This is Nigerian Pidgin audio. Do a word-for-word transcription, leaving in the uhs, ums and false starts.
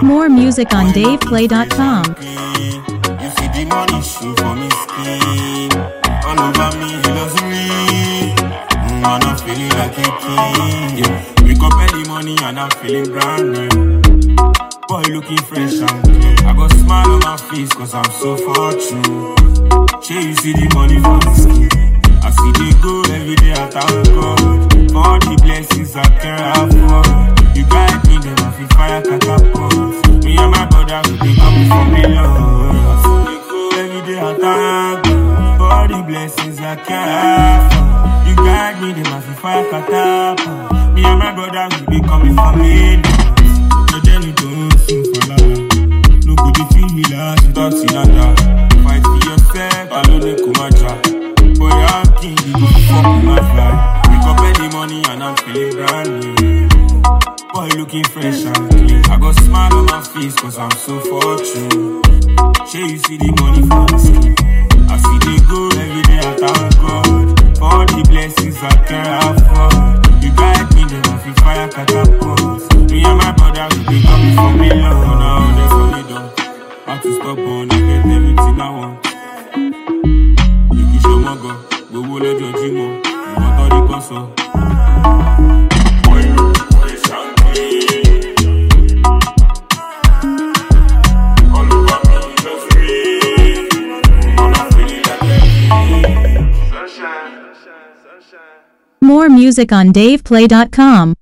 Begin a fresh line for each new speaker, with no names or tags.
More music on dave play dot com.
You see the money show for me skin. All over me, it doesn't ring. Mm, and I'm feeling like a king. Yeah. Wake up early money and I'm feeling brand new. Boy looking fresh and clean. I got smile on my face cause I'm so fortunate. Shey you see the money for me skin. I see they go every day I thank God. For all the blessings I can afford. You guide me, then I feel fire catapult. Me and my brother will be coming for me, Lord. I see they go every day I thank God. For all the blessings I can afford. You guide me, then I feel fire catapult. Me and my brother will be coming for me, Lord. No journey don't sing for love. No good if you relax without Sinada. Fight for yourself, alone kumaja. Boy, I'm king, you go fuck with my fly. Wake up early money and I'm feeling brand new. Boy, looking fresh and clean. I got smile on my face cause I'm so fortunate. Shey you see the money for the skin. I see they go every day I thank God. For all the blessings I can afford. You guide me, then I feel fire catapult. Me and my brother will be coming for me, Lord. Now they for me down. I have to stop on, I get everything I want. Show my God, go will let your dream on. You want all the console. Boy, look, boy, sound clean. All over me, just real. All I'm feeling like a king. Sunshine, sunshine, sunshine.
More music on dave play dot com.